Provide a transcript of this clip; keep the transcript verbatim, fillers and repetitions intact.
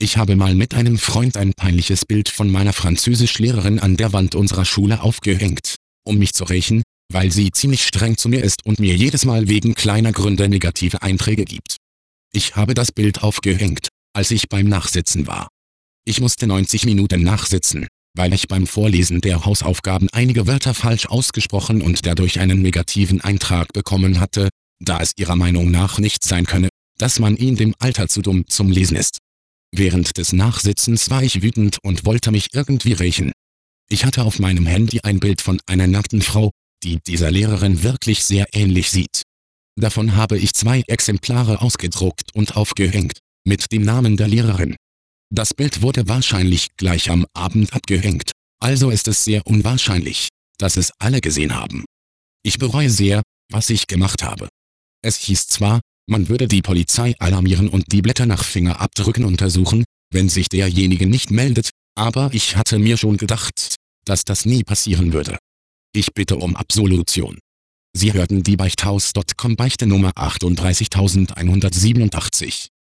Ich habe mal mit einem Freund ein peinliches Bild von meiner Französischlehrerin an der Wand unserer Schule aufgehängt, um mich zu rächen, weil sie ziemlich streng zu mir ist und mir jedes Mal wegen kleiner Gründe negative Einträge gibt. Ich habe das Bild aufgehängt, als ich beim Nachsitzen war. Ich musste neunzig Minuten nachsitzen, weil ich beim Vorlesen der Hausaufgaben einige Wörter falsch ausgesprochen und dadurch einen negativen Eintrag bekommen hatte, da es ihrer Meinung nach nicht sein könne, dass man in dem Alter zu dumm zum Lesen ist. Während des Nachsitzens war ich wütend und wollte mich irgendwie rächen. Ich hatte auf meinem Handy ein Bild von einer nackten Frau, die dieser Lehrerin wirklich sehr ähnlich sieht. Davon habe ich zwei Exemplare ausgedruckt und aufgehängt, mit dem Namen der Lehrerin. Das Bild wurde wahrscheinlich gleich am Abend abgehängt, also ist es sehr unwahrscheinlich, dass es alle gesehen haben. Ich bereue sehr, was ich gemacht habe. Es hieß zwar, man würde die Polizei alarmieren und die Blätter nach Fingerabdrücken untersuchen, wenn sich derjenige nicht meldet, aber ich hatte mir schon gedacht, dass das nie passieren würde. Ich bitte um Absolution. Sie hörten die Beichthaus Punkt com Beichte Nummer achtunddreißigtausendzweihundertsiebenundachtzig.